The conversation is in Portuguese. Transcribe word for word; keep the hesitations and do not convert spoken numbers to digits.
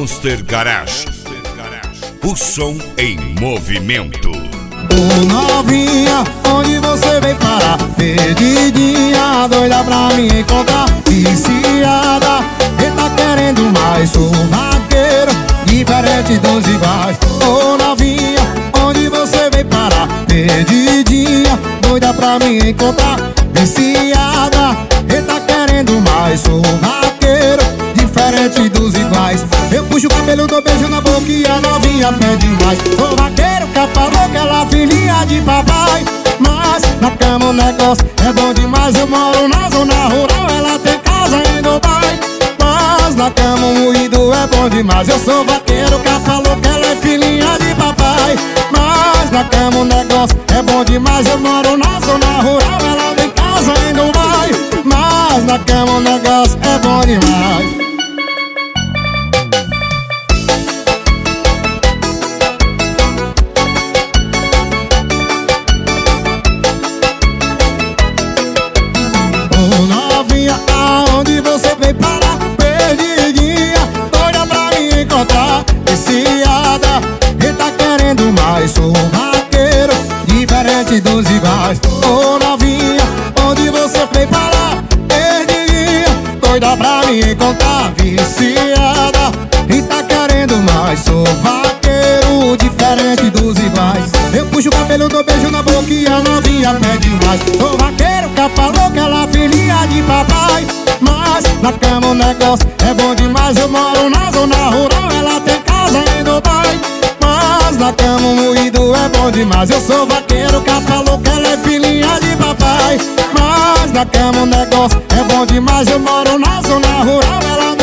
Monster Garage. O som em movimento. Ô novinha, onde você veio parar? Perdidinha, doida pra me encontrar. Viciada, ele tá querendo mais. Sou vaqueiro, diferente dos iguais. Ô novinha, onde você veio parar? Perdidinha, doida pra me encontrar. Viciada, ele tá querendo mais. Sou vaqueiro, diferente dos iguais. Eu puxo o cabelo, dou beijo na boca e a novinha pede mais. Sou vaqueiro, capa louca, ela filhinha de papai. Mas na cama o negócio é bom demais. Eu moro na zona rural, ela tem casa em Dubai. Mas na cama o moído é bom demais. Eu sou vaqueiro, capa louca, ela é filhinha de papai. Mas na cama o negócio é bom demais. Eu moro na zona rural, ela tem casa em Dubai. Mas na cama o negócio é bom demais. Aonde você veio parar? Perdidinha, doida pra me encontrar. Viciada, ele tá querendo mais. Sou vaqueiro, diferente dos iguais. Ô novinha, onde você veio parar? Perdidinha, doida pra me encontrar. Viciada, ele tá querendo mais. Sou vaqueiro, diferente dos iguais. Eu puxo o cabelo, dou beijo na boca e a novinha pede mais. Sou vaqueiro, capa louca, ela filhinha de papai. Mas na cama o negócio é bom demais. Eu moro na zona rural, ela tem casa em Dubai. Mas na cama o moído é bom demais. Eu sou vaqueiro, capa louca, ela é filhinha de papai. Mas na cama o negócio é bom demais. Eu moro na zona rural, ela